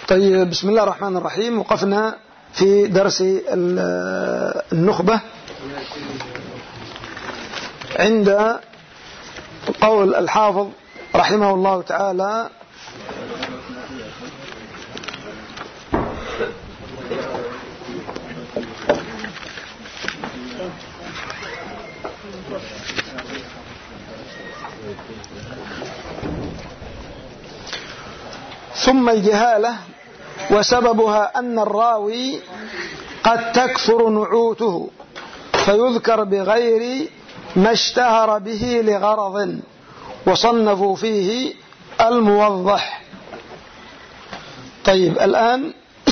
طيب، بسم الله الرحمن الرحيم. وقفنا في درس النخبة عند قول الحافظ رحمه الله تعالى: ثم الجهالة وسببها أن الراوي قد تكثر نعوته فيذكر بغير ما اشتهر به لغرض، وصنفوا فيه الموضح. طيب، الآن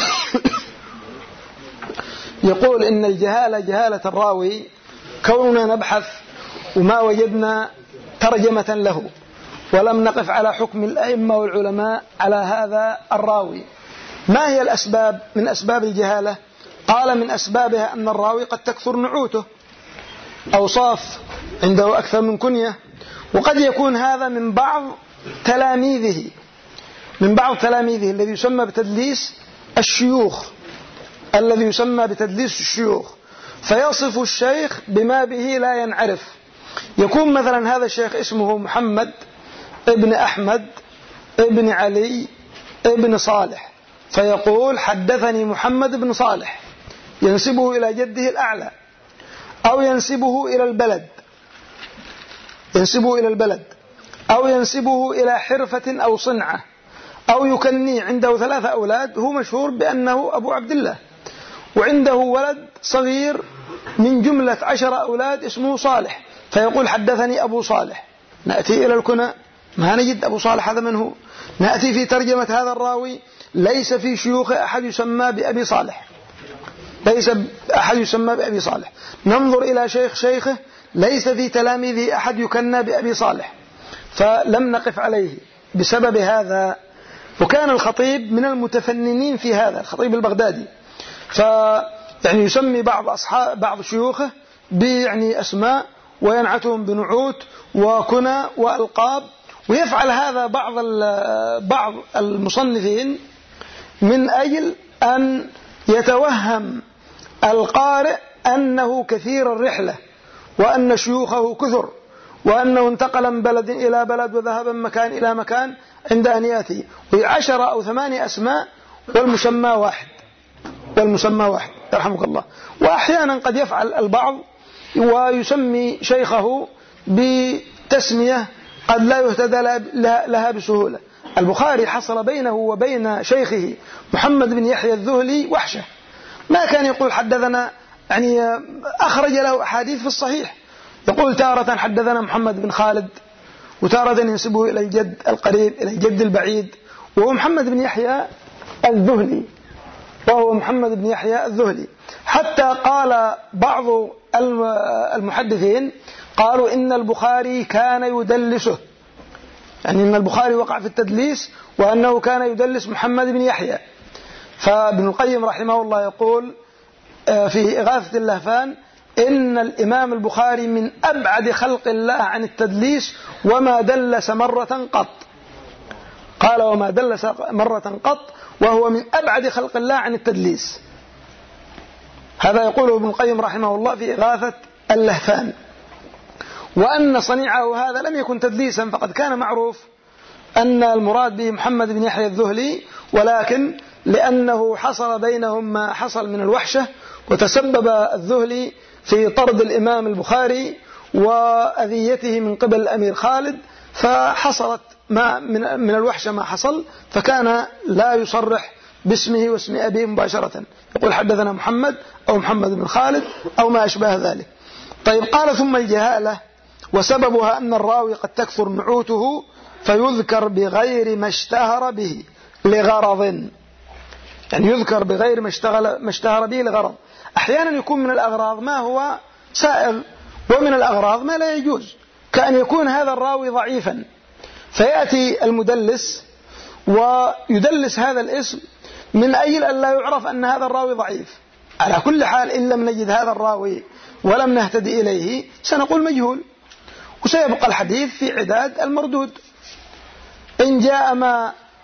يقول إن الجهالة جهالة الراوي، كوننا نبحث وما وجدنا ترجمة له ولم نقف على حكم الأئمة والعلماء على هذا الراوي. ما هي الأسباب من أسباب الجهالة؟ قال: من أسبابها أن الراوي قد تكثر نعوته، أوصاف عنده أكثر من كنية، وقد يكون هذا من بعض تلاميذه الذي يسمى بتدليس الشيوخ، فيصف الشيخ بما به لا ينعرف. يكون مثلا هذا الشيخ اسمه محمد ابن أحمد ابن علي ابن صالح، فيقول: حدثني محمد بن صالح، ينسبه إلى جده الأعلى، أو ينسبه إلى البلد، أو ينسبه إلى حرفة أو صنعة، أو يكنيه. عنده 3 أولاد، هو مشهور بأنه أبو عبد الله، وعنده ولد صغير من جملة 10 أولاد اسمه صالح، فيقول: حدثني أبو صالح. نأتي إلى الكنى، ما نجد أبو صالح هذا من هو. نأتي في ترجمة هذا الراوي، ليس في شيوخه أحد يسمى بأبي صالح. ننظر إلى شيخه، ليس في تلاميذه أحد يكنى بأبي صالح، فلم نقف عليه بسبب هذا. وكان الخطيب من المتفننين في هذا، الخطيب البغدادي، يعني يسمي بعض شيوخه بأسماء، وينعتهم بنعوت وكنى وألقاب. ويفعل هذا بعض المصنفين من أجل أن يتوهم القارئ أنه كثير الرحلة، وأن شيوخه كثر، وأنه انتقل من بلد إلى بلد وذهب من مكان إلى مكان عند أن يأتي، وهي 10 أو 8 أسماء والمسمى واحد يرحمك الله. وأحيانا قد يفعل البعض ويسمي شيخه بتسمية قد لا يهتدى لها بسهولة. البخاري حصل بينه وبين شيخه محمد بن يحيى الذهلي وحشة، ما كان يقول حدثنا، أخرج له أحاديث في الصحيح، يقول تارة حدثنا محمد بن خالد، وتارة ينسبه إلى الجد القريب إلى الجد البعيد، وهو محمد بن يحيى الذهلي. حتى قال بعض المحدثين، قالوا إن البخاري كان يدلسه، إن البخاري وقع في التدليس، وأنه كان يدلس محمد بن يحيى. فابن القيم رحمه الله يقول في إغاثة اللهفان: إن الإمام البخاري من أبعد خلق الله عن التدليس، وما دلس مرة قط. قال: وما دلس مرة قط، وهو من أبعد خلق الله عن التدليس. هذا يقوله ابن القيم رحمه الله في إغاثة اللهفان. وأن صنيعه هذا لم يكن تدليسا، فقد كان معروف أن المراد به محمد بن يحيى الذهلي، ولكن لأنه حصل بينهم ما حصل من الوحشة، وتسبب الذهلي في طرد الإمام البخاري وأذيته من قبل الأمير خالد، فحصلت من الوحشة ما حصل، فكان لا يصرح باسمه واسم أبيه مباشرة، يقول حدثنا محمد أو محمد بن خالد أو ما أشبه ذلك. طيب، قال: ثم الجهالة وسببها أن الراوي قد تكثر نعوته فيذكر بغير ما اشتهر به لغرض، يذكر بغير ما اشتهر به لغرض. أحيانا يكون من الأغراض ما هو سائغ، ومن الأغراض ما لا يجوز، كأن يكون هذا الراوي ضعيفا، فيأتي المدلس ويدلس هذا الاسم من أجل أن لا يعرف أن هذا الراوي ضعيف. على كل حال، إن لم نجد هذا الراوي ولم نهتدي إليه سنقول مجهول، وسيبقى الحديث في عداد المردود. إن جاء ما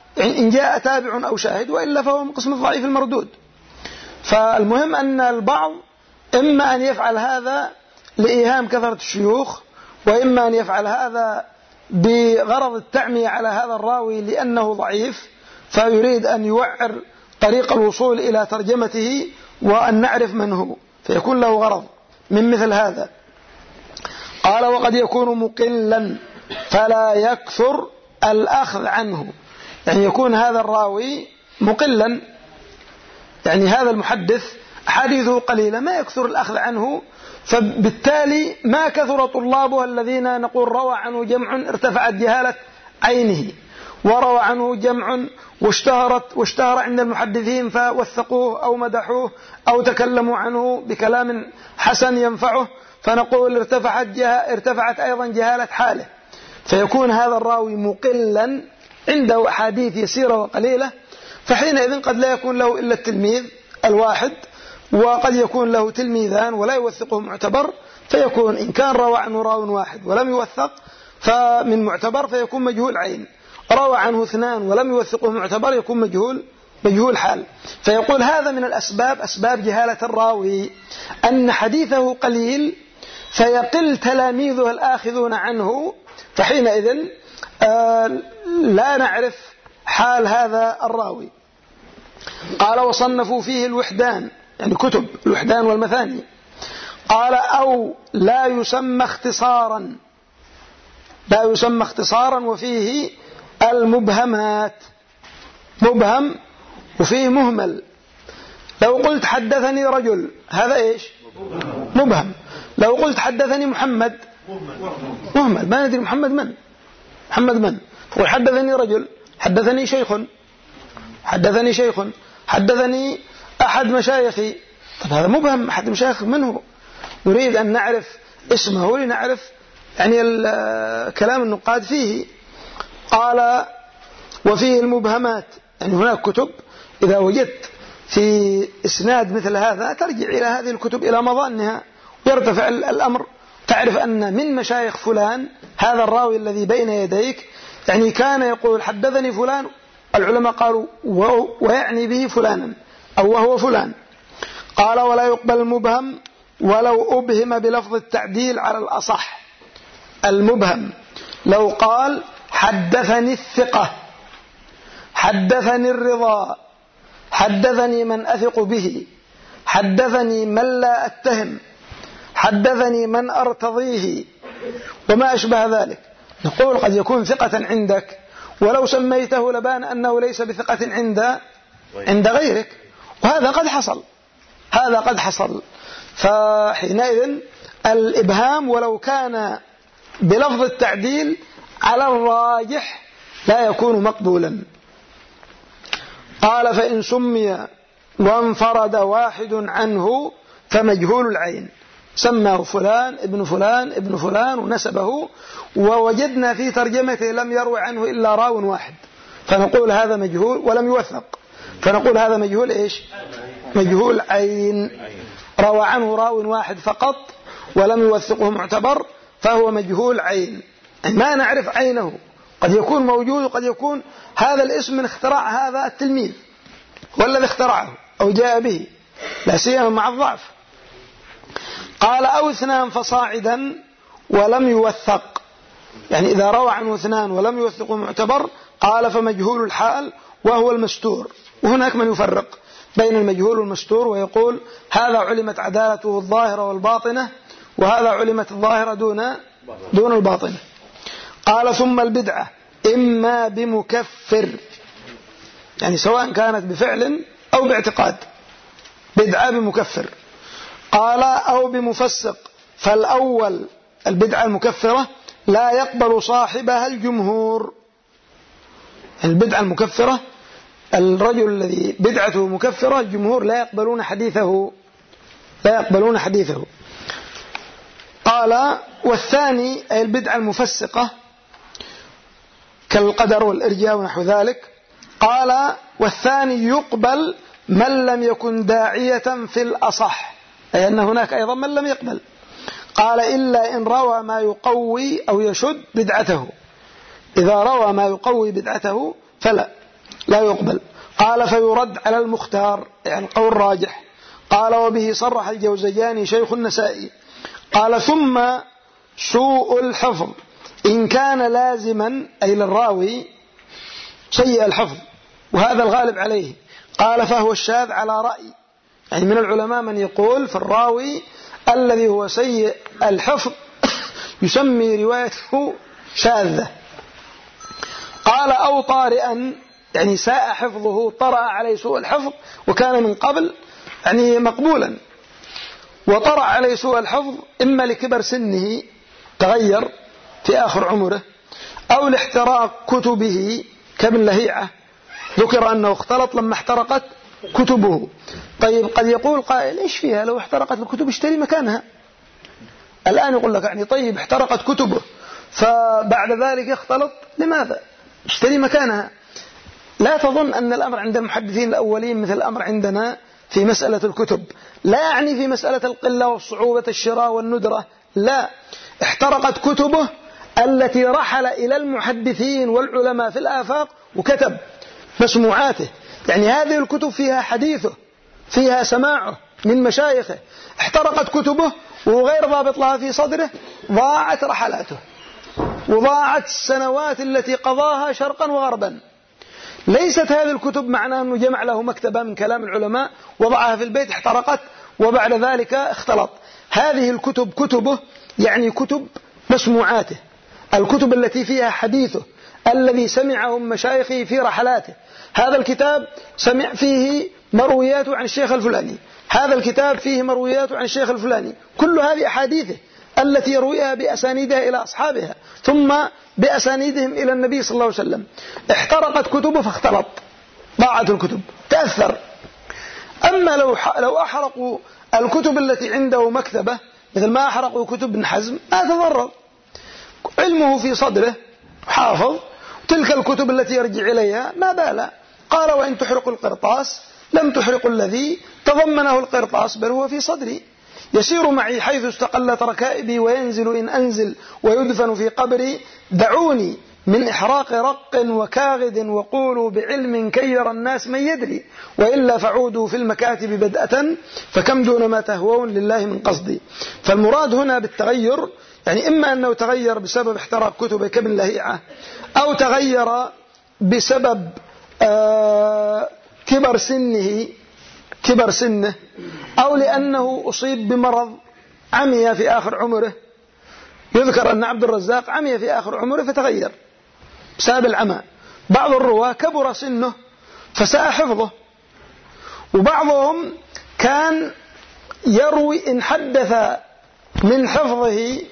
إن جاء تابع أو شاهد، وإلا فهو من قسم الضعيف المردود. فالمهم أن البعض إما أن يفعل هذا لإيهام كثرة الشيوخ، وإما أن يفعل هذا بغرض التعمية على هذا الراوي لأنه ضعيف، فيريد أن يوعر طريق الوصول إلى ترجمته وأن نعرف من هو، فيكون له غرض من مثل هذا. قال وقد يكون مقلا فلا يكثر الأخذ عنه، يعني يكون هذا الراوي مقلا، يعني هذا المحدث حديثه قليلة ما يكثر الأخذ عنه، فبالتالي ما كثر طلابه الذين نقول روى عنه جمع ارتفعت جهالة عينه، وروى عنه جمع واشتهر عند المحدثين فوثقوه أو مدحوه أو تكلموا عنه بكلام حسن ينفعه، فنقول ارتفعت أيضا جهالة حاله، فيكون هذا الراوي مقلا عنده أحاديث يسيرة وقليلة، فحينئذ قد لا يكون له إلا التلميذ الواحد، وقد يكون له تلميذان ولا يوثقه معتبر، فيكون إن كان روى عنه راو واحد ولم يوثق فمن معتبر فيكون مجهول عين، روى عنه اثنان ولم يوثقه معتبر يكون مجهول حال. فيقول هذا من الأسباب، أسباب جهالة الراوي، أن حديثه قليل فيقل تلاميذه الآخذون عنه، فحينئذ لا نعرف حال هذا الراوي. قال وصنفوا فيه الوحدان، يعني كتب الوحدان والمثاني. قال أو لا يسمى اختصارا وفيه المبهمات، مبهم وفيه مهمل. لو قلت حدثني رجل هذا إيش؟ مبهم. لو قلت حدثني محمد مهمل، ما ندري محمد من. تقول حدثني رجل، حدثني شيخ، حدثني أحد مشايخي، طب هذا مبهم، أحد مشايخ منه، نريد أن نعرف اسمه لنعرف يعني كلام النقاد فيه. قال وفيه المبهمات، يعني هناك كتب إذا وجدت في إسناد مثل هذا ترجع إلى هذه الكتب إلى مظانها ويرتفع الأمر، تعرف أن من مشايخ فلان هذا الراوي الذي بين يديك، يعني كان يقول حدثني فلان، العلماء قالوا ويعني به فلانا أو وهو فلان. قال ولا يقبل المبهم ولو أبهم بلفظ التعديل على الأصح. المبهم لو قال حدثني الثقة، حدثني الرضا، حدثني من أثق به، حدثني من لا أتهم، حدثني من أرتضيه وما أشبه ذلك، نقول قد يكون ثقة عندك ولو سميته لبان أنه ليس بثقة عند غيرك، وهذا قد حصل. فحينئذ الإبهام ولو كان بلفظ التعديل على الراجح لا يكون مقبولا. قال فإن سمي وانفرد واحد عنه فمجهول العين، سماه فلان ابن فلان ابن فلان ونسبه، ووجدنا في ترجمته لم يروي عنه إلا راو واحد، فنقول هذا مجهول ولم يوثق، فنقول هذا مجهول إيش؟ مجهول عين، روى عنه راو واحد فقط ولم يوثقه معتبر فهو مجهول عين، ما نعرف عينه، قد يكون موجود وقد يكون هذا الاسم من اختراع هذا التلميذ والذي اخترعه أو جاء به، لا سيما مع الضعف. قال أو اثنان فصاعدا ولم يوثق، يعني إذا روى عنه اثنان ولم يوثقه معتبر قال فمجهول الحال وهو المستور. وهناك من يفرق بين المجهول والمستور ويقول هذا علمت عدالته الظاهرة والباطنة، وهذا علمت الظاهرة دون الباطنة. قال ثم البدعة إما بمكفر، يعني سواء كانت بفعل أو باعتقاد، بدعة بمكفر. قال أو بمفسق، فالأول البدعة المكفرة لا يقبل صاحبها الجمهور. البدعة المكفرة الرجل الذي بدعته مكفرة الجمهور لا يقبلون حديثه. قال والثاني أي البدعة المفسقة كالقدر والإرجاء ونحو ذلك. قال والثاني يقبل من لم يكن داعية في الأصح، أي أن هناك أيضا من لم يقبل. قال إلا إن روى ما يقوي أو يشد بدعته، إذا روى ما يقوي بدعته فلا، لا يقبل. قال فيرد على المختار، يعني قول راجح. قال وبه صرح الجوزجاني شيخ النسائي. قال ثم سوء الحفظ إن كان لازما أي للراوي سيء الحفظ، وهذا الغالب عليه. قال فهو الشاذ على رأي، يعني من العلماء من يقول في الراوي الذي هو سيء الحفظ يسمي روايته شاذة. قال أو طارئا، يعني ساء حفظه، طرأ عليه سوء الحفظ وكان من قبل يعني مقبولا، وطرأ عليه سوء الحفظ إما لكبر سنه تغير في آخر عمره، أو لاحتراق كتبه كابن لهيعة، ذكر أنه اختلط لما احترقت كتبه. طيب قد يقول قائل إيش فيها لو احترقت الكتب اشتري مكانها. الآن يقول لك يعني طيب احترقت كتبه فبعد ذلك اختلط، لماذا؟ اشتري مكانها. لا تظن أن الأمر عند المحدثين الأولين مثل الأمر عندنا في مسألة الكتب، لا يعني في مسألة القلة والصعوبة الشراء والندرة، لا، احترقت كتبه التي رحل إلى المحدثين والعلماء في الآفاق وكتب مسموعاته، يعني هذه الكتب فيها حديثه، فيها سماعه من مشايخه. احترقت كتبه وهو غير ضابط لها في صدره، ضاعت رحلاته وضاعت السنوات التي قضاها شرقا وغربا. ليست هذه الكتب معناه أنه جمع له مكتبة من كلام العلماء وضعها في البيت احترقت وبعد ذلك اختلط. هذه الكتب كتبه، يعني كتب مسموعاته، الكتب التي فيها حديثه الذي سمعه من مشايخه في رحلاته. هذا الكتاب سمع فيه مروياته عن الشيخ الفلاني، هذا الكتاب فيه مروياته عن الشيخ الفلاني، كل هذه أحاديثه التي يرويها بأسانيدها إلى أصحابها ثم بأسانيدهم إلى النبي صلى الله عليه وسلم. احترقت كتبه فاختلط، ضاعت الكتب، تأثر. أما لو أحرقوا الكتب التي عنده مكتبة مثل ما أحرقوا كتب ابن حزم ما تضرر، علمه في صدره حافظ، تلك الكتب التي يرجع إليها ما بالا. قال وإن تحرقوا القرطاس لم تحرقوا الذي تضمنه القرطاس بل هو في صدري، يسير معي حيث استقلت ركائبي وينزل إن أنزل ويدفن في قبري. دعوني من إحراق رق وكاغد وقولوا بعلم كير الناس من يدري، وإلا فعودوا في المكاتب بدءة فكم دون ما تهوون لله من قصدي. فالمراد هنا بالتغير يعني إما أنه تغير بسبب احتراق كتبه كابن لهيعة، أو تغير بسبب كبر سنه، أو لأنه أصيب بمرض عمي في آخر عمره. يذكر أن عبد الرزاق عمي في آخر عمره فتغير بسبب العمى. بعض الرواة كبر سنه فساء حفظه، وبعضهم كان يروي إن حدث من حفظه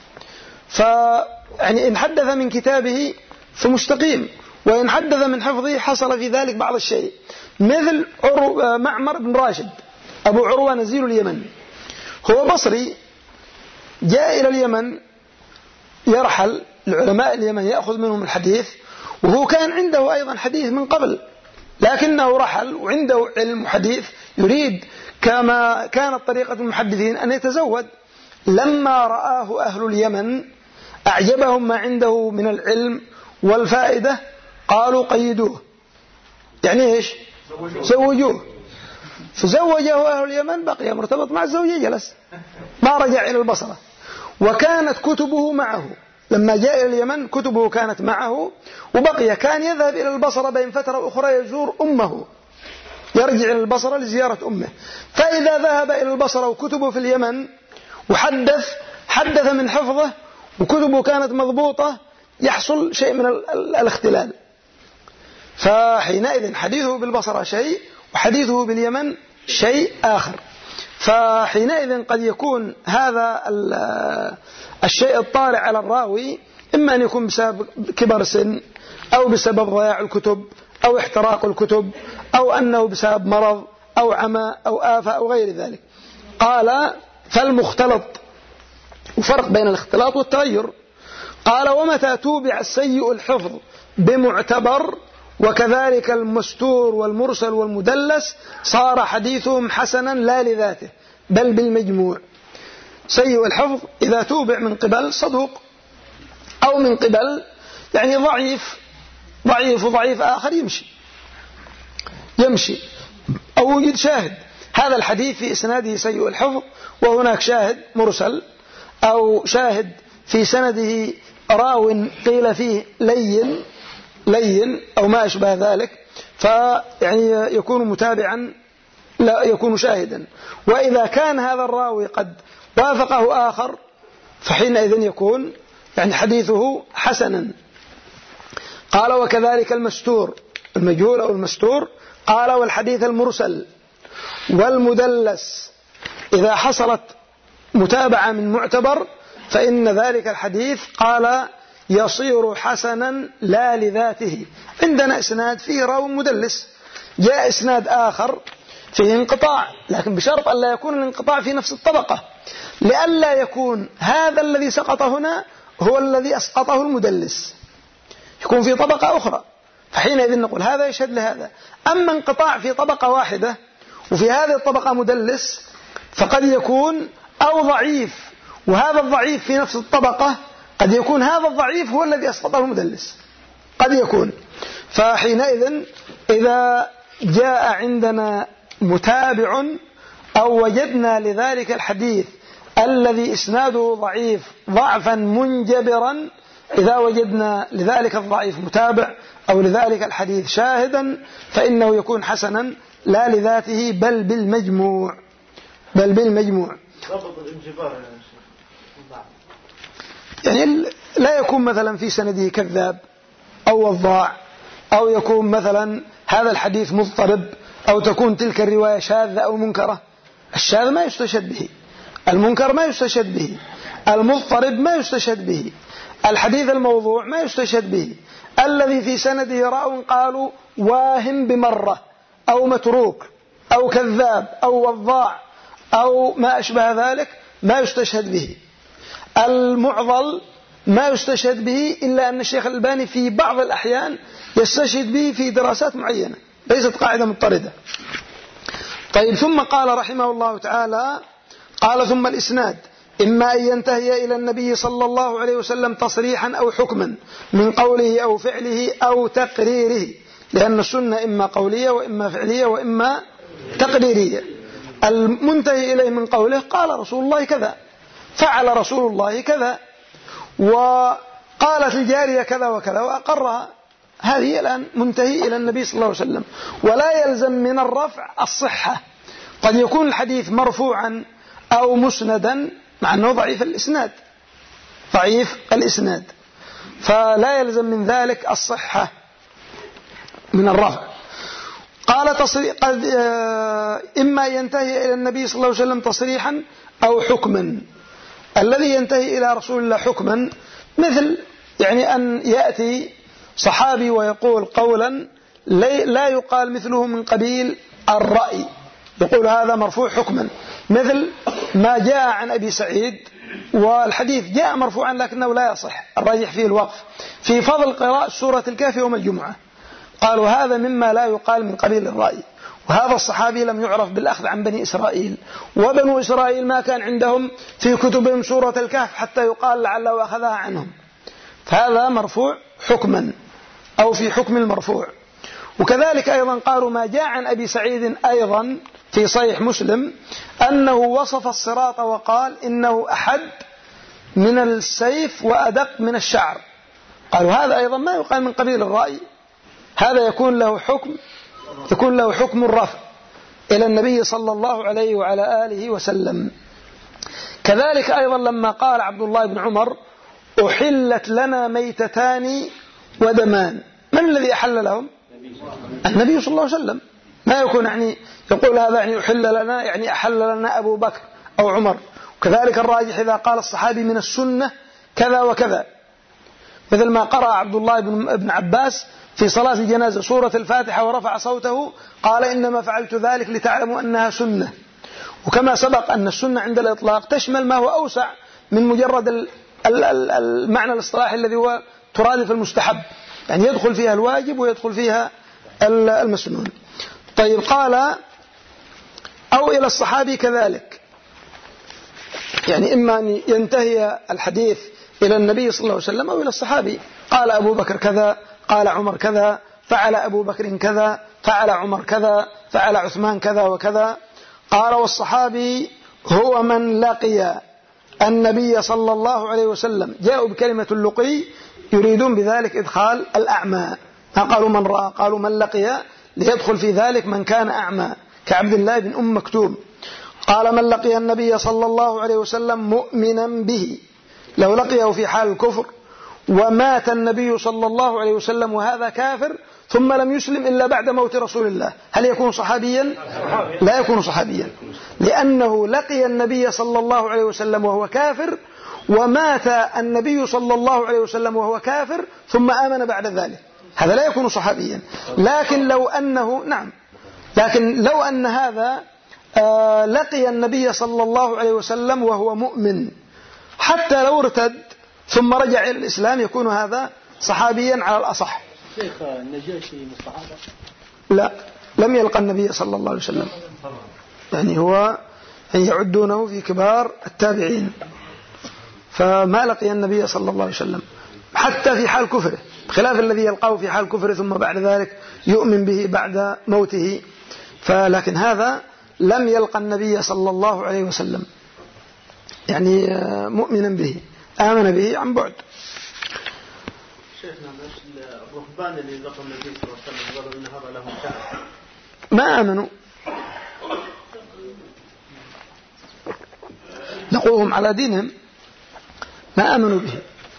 يعني إن حدث من كتابه فمستقيم، وإن حدث من حفظه حصل في ذلك بعض الشيء، مثل معمر بن راشد أبو عروة نزيل اليمن، هو بصري جاء إلى اليمن يرحل العلماء اليمن يأخذ منهم الحديث، وهو كان عنده أيضا حديث من قبل، لكنه رحل وعنده علم وحديث يريد كما كانت طريقة المحدثين أن يتزود. لما رآه أهل اليمن أعجبهم ما عنده من العلم والفائدة قالوا قيدوه، يعني إيش؟ زوجوه. فزوجه أهل اليمن، بقي مرتبط مع الزوجة جلس ما رجع إلى البصرة، وكانت كتبه معه لما جاء إلى اليمن، كتبه كانت معه وبقي. كان يذهب إلى البصرة بين فترة أخرى يزور أمه، يرجع إلى البصرة لزيارة أمه. فإذا ذهب إلى البصرة وكتبه في اليمن وحدث من حفظه وكتبه كانت مضبوطة يحصل شيء من الاختلال. فحينئذ حديثه بالبصرة شيء وحديثه باليمن شيء آخر. فحينئذ قد يكون هذا الشيء الطارئ على الراوي إما أن يكون بسبب كبر سن، أو بسبب ضياع الكتب، أو احتراق الكتب، أو أنه بسبب مرض أو عمى أو آفة أو غير ذلك. قال فالمختلط، وفرق بين الاختلاط والتغير. قال ومتى توبع السيء الحفظ بمعتبر وكذلك المستور والمرسل والمدلس صار حديثهم حسنا لا لذاته بل بالمجموع. سيء الحفظ إذا توبع من قبل صدوق أو من قبل يعني ضعيف وضعيف آخر يمشي، يمشي أو وجد شاهد، هذا الحديث في إسناده سيء الحفظ وهناك شاهد مرسل، أو شاهد في سنده راو قيل فيه لين أو ما أشبه ذلك، فيعني يكون متابعا لا يكون شاهدا. وإذا كان هذا الراوي قد وافقه آخر فحينئذ يكون يعني حديثه حسنا. قال وكذلك المستور، المجهول أو المستور. قال والحديث المرسل والمدلس إذا حصلت متابعة من معتبر فإن ذلك الحديث قال يصير حسنا لا لذاته. عندنا إسناد فيه راو مدلس، جاء إسناد آخر فيه انقطاع، لكن بشرط أن لا يكون الانقطاع في نفس الطبقة، لئلا يكون هذا الذي سقط هنا هو الذي أسقطه المدلس، يكون في طبقة أخرى، فحينئذ نقول هذا يشهد لهذا. أما انقطاع في طبقة واحدة وفي هذه الطبقة مدلس فقد يكون أو ضعيف، وهذا الضعيف في نفس الطبقة قد يكون هذا الضعيف هو الذي أسقطه المدلس، قد يكون. فحينئذ إذا جاء عندنا متابع أو وجدنا لذلك الحديث الذي إسناده ضعيف ضعفا منجبرا، إذا وجدنا لذلك الضعيف متابع أو لذلك الحديث شاهدا فإنه يكون حسنا لا لذاته بل بالمجموع. ضبط الانجبار يعني لا يكون مثلا في سنده كذاب أو وضاع، أو يكون مثلا هذا الحديث مضطرب، أو تكون تلك الرواية شاذة أو منكرة. الشاذ ما يستشهد به، المنكر ما يستشهد به، المضطرب ما يستشهد به، الحديث الموضوع ما يستشهد به، الذي في سنده راو قالوا واهم بمرة أو متروك أو كذاب أو وضاع أو ما أشبه ذلك ما يستشهد به. المعضل ما يستشهد به إلا أن الشيخ الألباني في بعض الأحيان يستشهد به في دراسات معينة، ليست قاعدة مضطردة. طيب، ثم قال رحمه الله تعالى: قال ثم الإسناد إما أن ينتهي إلى النبي صلى الله عليه وسلم تصريحا أو حكما من قوله أو فعله أو تقريره، لأن السنة إما قولية وإما فعلية وإما تقريرية. المنتهي إليه من قوله قال رسول الله كذا، فعل رسول الله كذا، وقالت الجارية كذا وكذا وأقرها، هذه الآن منتهي إلى النبي صلى الله عليه وسلم. ولا يلزم من الرفع الصحة، قد يكون الحديث مرفوعا أو مسندا مع أنه ضعيف الإسناد، فلا يلزم من ذلك الصحة من الرفع. قال إما ينتهي إلى النبي صلى الله عليه وسلم تصريحا أو حكما. الذي ينتهي إلى رسول الله حكما مثل يعني أن يأتي صحابي ويقول قولا لا يقال مثله من قبيل الرأي، يقول هذا مرفوع حكما، مثل ما جاء عن أبي سعيد، والحديث جاء مرفوعا لكنه لا يصح، الراجح فيه الوقف، في فضل قراءة سورة الكهف يوم الجمعة، قالوا هذا مما لا يقال من قبيل الرأي. وهذا الصحابي لم يعرف بالأخذ عن بني إسرائيل، وبنو إسرائيل ما كان عندهم في كتبهم سورة الكهف حتى يقال لعله أخذها عنهم، فهذا مرفوع حكما أو في حكم المرفوع. وكذلك أيضا قالوا ما جاء عن أبي سعيد أيضا في صحيح مسلم أنه وصف الصراط وقال إنه أحد من السيف وأدق من الشعر، قالوا هذا أيضا ما يقال من قبيل الرأي، هذا يكون له حكم الرفع إلى النبي صلى الله عليه وعلى آله وسلم. كذلك أيضا لما قال عبد الله بن عمر أحلت لنا ميتتان ودمان، من الذي أحل لهم؟ النبي صلى الله عليه وسلم. ما يكون يعني يقول هذا يعني أحل لنا يعني أحل لنا أبو بكر أو عمر. وكذلك الراجح إذا قال الصحابي من السنة كذا وكذا، مثل ما قرأ عبد الله بن عباس في صلاة الجنازة سورة الفاتحة ورفع صوته قال إنما فعلت ذلك لتعلموا أنها سنة. وكما سبق أن السنة عند الإطلاق تشمل ما هو أوسع من مجرد المعنى الاصطلاحي الذي هو ترادف المستحب، يعني يدخل فيها الواجب ويدخل فيها المسنون. طيب، قال أو إلى الصحابي كذلك، يعني إما أن ينتهي الحديث إلى النبي صلى الله عليه وسلم أو إلى الصحابي، قال أبو بكر كذا، قال عمر كذا، فعل أبو بكر كذا، فعل عمر كذا، فعل عثمان كذا وكذا. قال والصحابي هو من لقي النبي صلى الله عليه وسلم. جاءوا بكلمة اللقي يريدون بذلك إدخال الأعمى، ما قالوا من رأى، قالوا من لقي، ليدخل في ذلك من كان أعمى كعبد الله بن أم مكتوم. قال من لقي النبي صلى الله عليه وسلم مؤمنا به، لو لقيه في حال الكفر ومات النبي صلى الله عليه وسلم وهذا كافر ثم لم يسلم إلا بعد موت رسول الله، هل يكون صحابيا؟ لا يكون صحابيا، لأنه لقي النبي صلى الله عليه وسلم وهو كافر، ومات النبي صلى الله عليه وسلم وهو كافر ثم آمن بعد ذلك، هذا لا يكون صحابيا. لكن لو أنه لكن لو أن هذا لقي النبي صلى الله عليه وسلم وهو مؤمن حتى لو ارتد ثم رجع إلى الإسلام يكون هذا صحابيا على الأصح. شيخ النجاشي من الصحابة؟ لا، لم يلقى النبي صلى الله عليه وسلم، يعني هو يعدونه في كبار التابعين، فما لقي النبي صلى الله عليه وسلم حتى في حال كفره، بخلاف الذي يلقاه في حال كفره ثم بعد ذلك يؤمن به بعد موته. فلكن هذا لم يلقى النبي صلى الله عليه وسلم، يعني مؤمنا به، آمن به عن بعد. شيخنا الرهبان اللي لقوا النبي صلى الله عليه وسلم قالوا إن هذا لهم شأن، ما آمنوا، لقوهم على دينهم، ما آمنوا به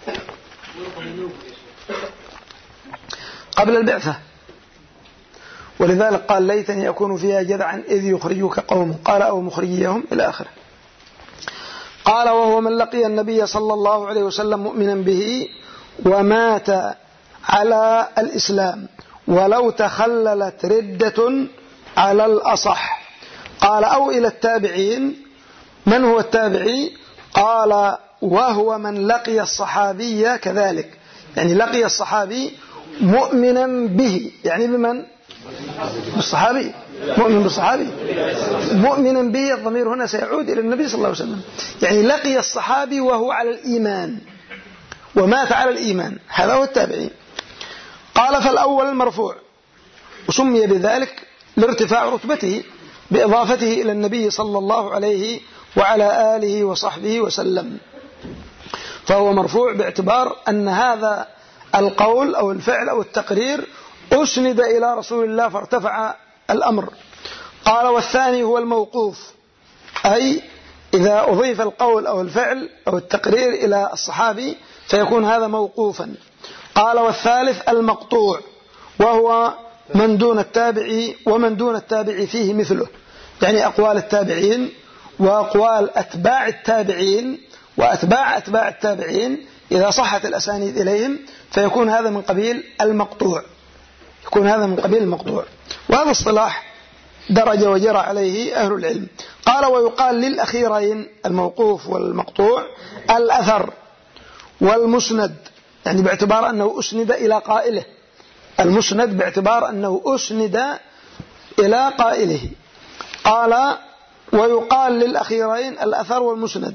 قبل البعثة. ولذلك قال ليتني أكون فيها جذعا إذ يخرجوك قوم، قال أو مخرجيهم إلى آخره. قال وهو من لقي النبي صلى الله عليه وسلم مؤمنا به ومات على الإسلام ولو تخللت ردة على الأصح. قال أو إلى التابعين. من هو التابعي؟ قال وهو من لقي الصحابي كذلك، يعني لقي الصحابي مؤمنا به، يعني بمن؟ بالصحابي، مؤمن بالصحابي، مؤمنا به. الضمير هنا سيعود إلى النبي صلى الله عليه وسلم، يعني لقي الصحابي وهو على الإيمان ومات على الإيمان، هذا هو التابعي. قال فالأول المرفوع، وسمي بذلك لارتفاع رتبته بإضافته إلى النبي صلى الله عليه وعلى آله وصحبه وسلم، فهو مرفوع باعتبار أن هذا القول أو الفعل أو التقرير أسند إلى رسول الله فارتفع الأمر. قال والثاني هو الموقوف، أي إذا أضيف القول أو الفعل أو التقرير إلى الصحابي فيكون هذا موقوفا. قال والثالث المقطوع، وهو من دون التابع ومن دون التابع فيه مثله، يعني أقوال التابعين وأقوال أتباع التابعين وأتباع أتباع التابعين إذا صحت الأسانيد إليهم فيكون هذا من قبيل المقطوع، يكون هذا من قبيل المقطوع. وهذا الصلاح درج وجرى عليه أهل العلم. قال ويقال للأخيرين الموقوف والمقطوع الأثر والمسند، يعني باعتبار أنه أسند إلى قائله، المسند باعتبار أنه أسند إلى قائله. قال ويقال للأخيرين الأثر والمسند.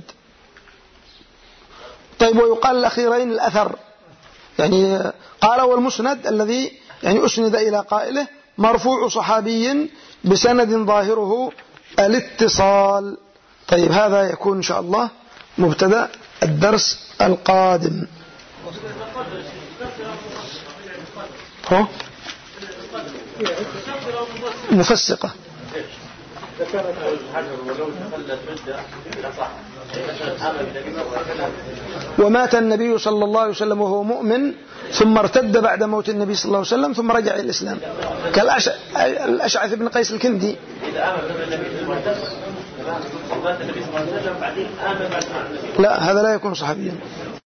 طيب ويقال للأخيرين الأثر، يعني قال والمسند الذي يعني أسند إلى قائله مرفوع صحابي بسند ظاهره الاتصال. طيب هذا يكون إن شاء الله مبتدأ الدرس القادم. مفسقة. ومات النبي صلى الله عليه وسلم وهو مؤمن ثم ارتد بعد موت النبي صلى الله عليه وسلم ثم رجع إلى الإسلام كالأشعث بن قيس الكندي. لا هذا لا يكون صحابيا.